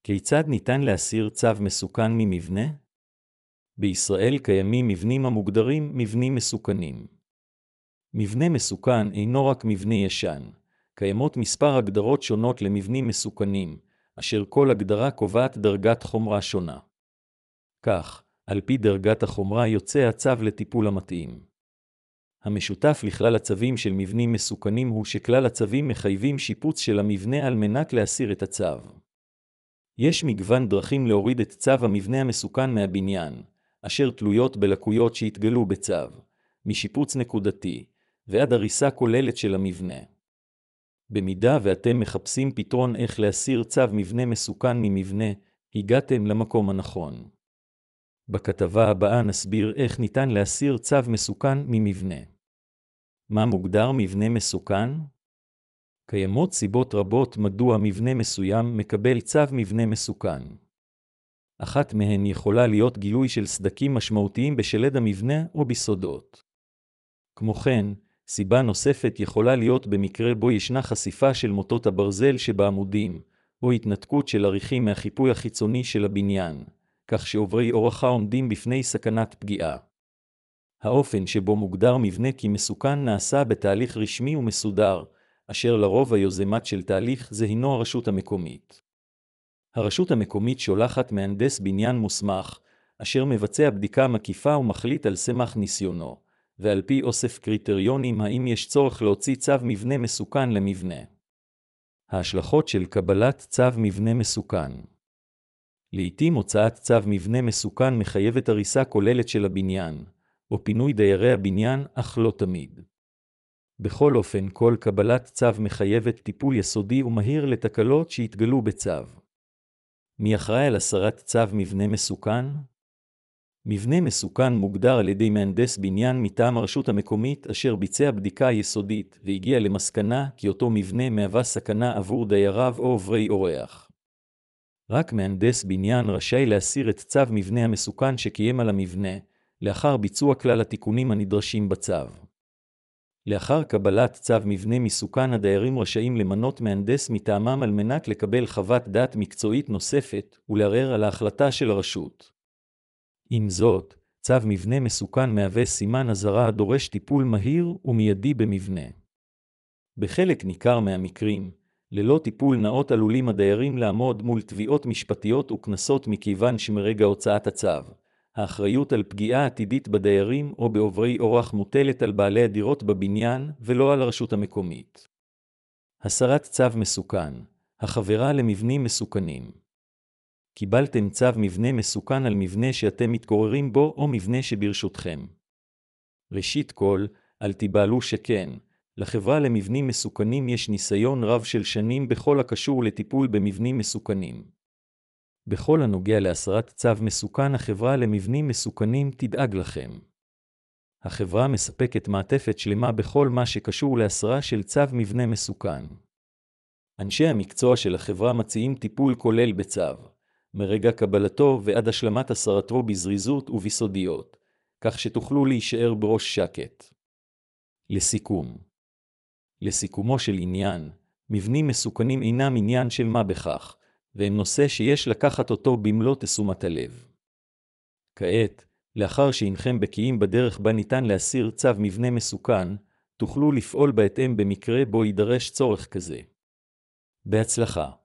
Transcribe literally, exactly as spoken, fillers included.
כיצד ניתן להסיר צו מסוכן ממבנה? בישראל קיימים מבנים המוגדרים מבנים מסוכנים. מבנה מסוכן אינו רק מבנה ישן. קיימות מספר הגדרות שונות למבנים מסוכנים, אשר כל הגדרה קובעת דרגת חומרה שונה. כך, על פי דרגת החומרה יוצא הצו לטיפול המתאים. המשותף לכלל הצווים של מבנים מסוכנים הוא שכלל הצווים מחייבים שיפוץ של המבנה על מנת להסיר את הצו. יש מגוון דרכים להוריד את צו המבנה המסוכן מהבניין, אשר תלויות בלקויות שהתגלו בצו, משיפוץ נקודתי, ועד הריסה כוללת של המבנה. במידה ואתם מחפשים פתרון איך להסיר צו מבנה מסוכן ממבנה, הגעתם למקום הנכון. בכתבה הבאה נסביר איך ניתן להסיר צו מסוכן ממבנה. מה מוגדר מבנה מסוכן? קיימות סיבות רבות מדוע מבנה מסוים מקבל צו מבנה מסוכן. אחת מהן יכולה להיות גילוי של סדקים משמעותיים בשלד המבנה או בסודות. כמו כן, סיבה נוספת יכולה להיות במקרה בו ישנה חשיפה של מוטות הברזל שבעמודים, או התנתקות של עריכים מהחיפוי החיצוני של הבניין, כך שעוברי אורחה עומדים בפני סכנת פגיעה. האופן שבו מוגדר מבנה כמסוכן נעשה בתהליך רשמי ומסודר, אשר לרוב היוזמת של תהליך זה הינו הרשות המקומית. הרשות המקומית שולחת מהנדס בניין מוסמך, אשר מבצע בדיקה מקיפה ומחליט על סמך ניסיונו, ועל פי אוסף קריטריונים האם יש צורך להוציא צו מבנה מסוכן למבנה. ההשלכות של קבלת צו מבנה מסוכן. לעתים הוצאת צו מבנה מסוכן מחייבת הריסה כוללת של הבניין, או פינוי דיירי הבניין, אך לא תמיד. בכל אופן, כל קבלת צו מחייבת טיפול יסודי ומהיר לתקלות שהתגלו בצו. מי אחראי על הסרת צו מבנה מסוכן? מבנה מסוכן מוגדר על ידי מהנדס בניין מטעם הרשות המקומית אשר ביצע בדיקה יסודית והגיע למסקנה כי אותו מבנה מהווה סכנה עבור דייריו או עוברי אורח. רק מהנדס בניין רשאי להסיר את צו מבנה המסוכן שקיים על המבנה, לאחר ביצוע כלל התיקונים הנדרשים בצו. לאחר קבלת צו מבנה מסוכן הדיירים רשאים למנות מהנדס מטעמם על מנת לקבל חוות דעת מקצועית נוספת ולערער על ההחלטה של הרשות. עם זאת, צו מבנה מסוכן מהווה סימן אזהרה הדורש טיפול מהיר ומיידי במבנה. בחלק ניכר מהמקרים, ללא טיפול נאות עלולים הדיירים לעמוד מול תביעות משפטיות וקנסות מכיוון שמרגע הוצאת הצו, האחריות על פגיעה עתידית בדיירים או בעוברי אורח מוטלת על בעלי הדירות בבניין ולא על הרשות המקומית. הסרת צו מסוכן, החברה למבנים מסוכנים. קיבלתם צו מבנה מסוכן על מבנה שאתם מתגוררים בו או מבנה שברשותכם. ראשית כל, אל תיבהלו שכן, לחברה למבנים מסוכנים יש ניסיון רב של שנים בכל הקשור לטיפול במבנים מסוכנים. בכל הנוגע להסרת צו מסוכן, החברה למבנים מסוכנים תדאג לכם. החברה מספקת מעטפת שלמה בכל מה שקשור להסרה של צו מבנה מסוכן. אנשי המקצוע של החברה מציעים טיפול כולל בצו, מרגע קבלתו ועד השלמת הסרתו בזריזות ובסודיות, כך שתוכלו להישאר בראש שקט. לסיכום. לסיכומו של עניין, מבנים מסוכנים אינם עניין של מה בכך, והם נושא שיש לקחת אותו במלוא תשומת הלב. כעת, לאחר שאינכם בקיאים בדרך בה ניתן להסיר צו מבנה מסוכן, תוכלו לפעול בהתאם במקרה בו יידרש צורך כזה. בהצלחה.